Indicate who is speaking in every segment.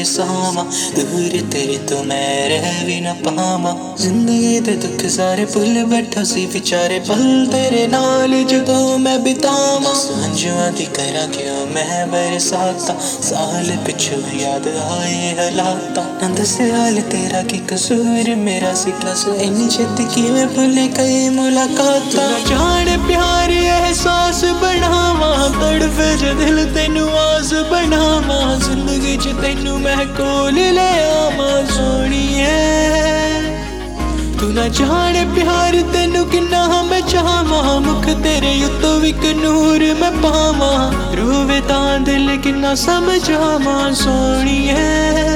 Speaker 1: बरसावा, दूर तेरे तो मैं रह भी न पावा। जिंदगी दे दुख सारे भुल बैठा सी विचारे पल तेरे नाल जदों मैं बितावा। सांझुआं दी करा क्यों मैं बरसाता, साल पिछू याद आए हालाता। न दसे हाल तेरा की कसूर मेरा सी, दस इन्नी छेती किवें भुले कई मुलाकातां। जान प्यार एहसास बनावा, तड़फे ज दिल तेनू आस बनावा। जिंदगी च तेनू मैं कोल ले आवा सोहणीए। तू ना जाने प्यार तेनू किन्ना मैं चाहवा, मुख तेरे उत्तों इक नूर मैं पावा। रोवे तां दिल किन्ना समझावा सोहणीए।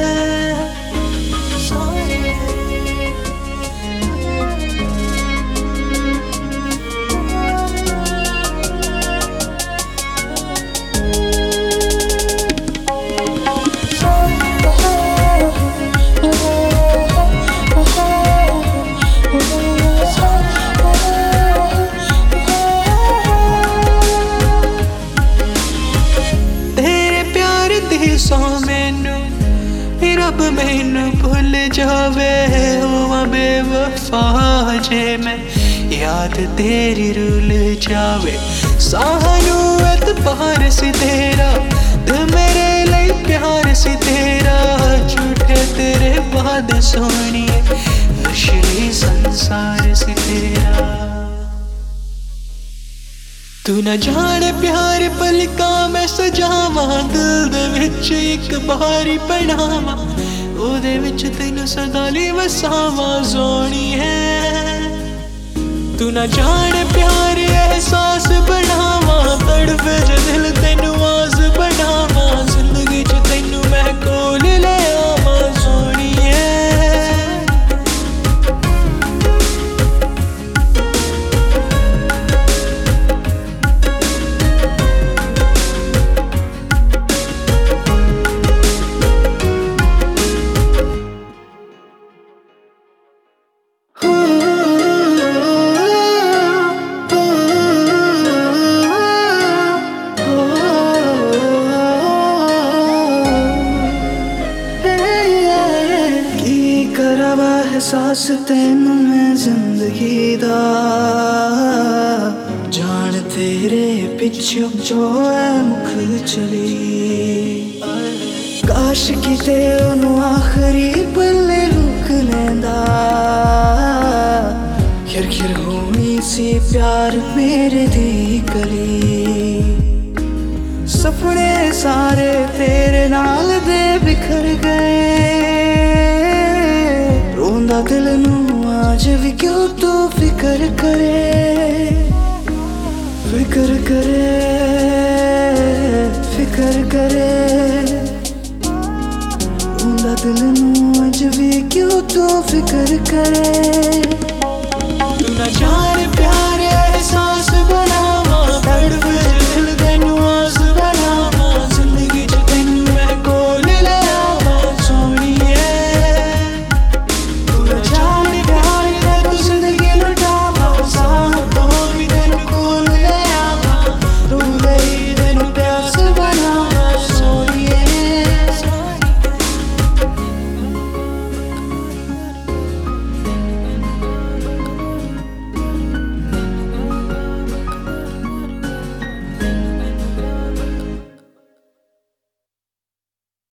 Speaker 1: सो मैनू रब मैनू भुल जावे, होवां बेवफा जे मैं याद तेरी रुल जावे। सानू एतबार सी तेरा, दिल मेरे लिए प्यार सी तेरा। झूठे तेरे बाद सोहणीए, असली संसार सी तेरा। तू न जाने प्यार पलकां मैं सजावा, दिल दे विच इक बारी बनावा। ओदे विच तैनू सदा लई वसावा सोहणीए। तू न जाने प्यार एहसास बनावा, तड़फे ज दिल तेनू आस बनावा। जिंदगी च तैनू मैं कोल ले आवा सोहणीए। एहसास तैनू मैं जिंदगी दा, जान तेरे पिछों जो है मुख चली। काश किते ओनू आखरी पल्ले रुक लैंदा, खिर खिर होनी सी प्यार मेरे दी कली। सपने सारे तेरे नाल दे बिखर गए, रोंदा दिल नू आज भी क्यों तू फिकर करे। फिकर करे, फिकर करे, रोंदा दिल नू आज भी क्यों तू फिकर करे। तू ना जाने